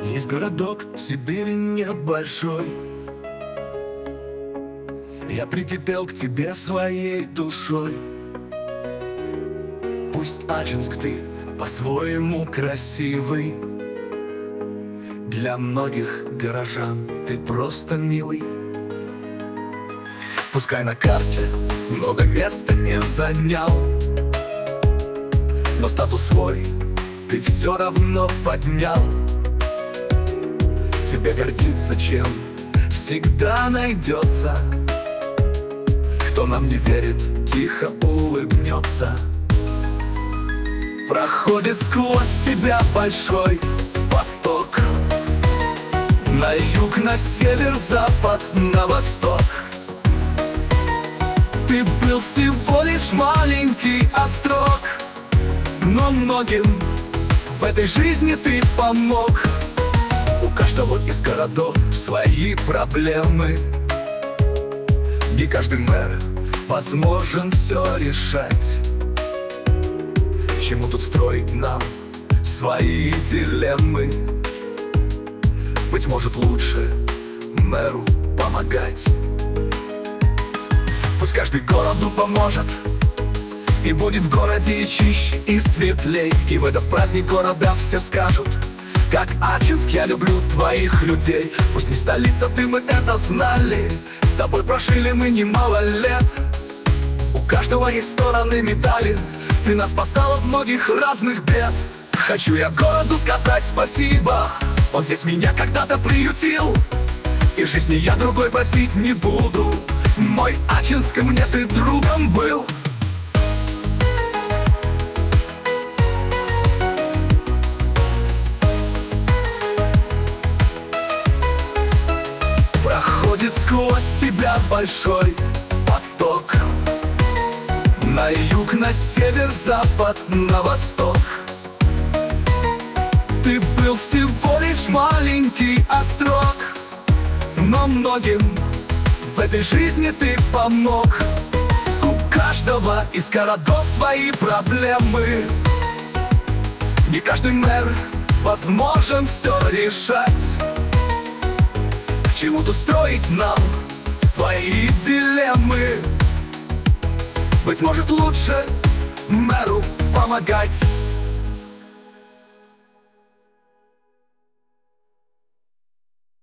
Есть городок в Сибири небольшой. Я прикипел к тебе своей душой. Пусть Ачинск ты по-своему красивый, для многих горожан ты просто милый. Пускай на карте много места не занял, но статус свой ты все равно поднял. Тебе гордиться чем всегда найдется, кто нам не верит, тихо улыбнется. Проходит сквозь тебя большой поток, на юг, на север, запад, на восток. Ты был всего лишь маленький острог, но многим в этой жизни ты помог. У каждого из городов свои проблемы, не каждый мэр возможен все решать. Чему тут строить нам свои дилеммы? Быть может, лучше мэру помогать. Пусть каждый городу поможет, и будет в городе и чище, и светлей. И в этот праздник города все скажут: как Ачинск, я люблю твоих людей. Пусть не столица, ты, мы это знали, с тобой прожили мы немало лет. У каждого есть стороны медали, ты нас спасала в многих разных бед. Хочу я городу сказать спасибо, он здесь меня когда-то приютил, и жизни я другой просить не буду. Мой Ачинск, мне ты другом был. Проходит сквозь тебя большой поток, на юг, на север, запад, на восток. Ты был всего лишь маленький острог, но многим в этой жизни ты помог. У каждого из городов свои проблемы, не каждый мэр возможен все решать. К чему тут строить нам свои дилеммы? Быть может, лучше мэру помогать.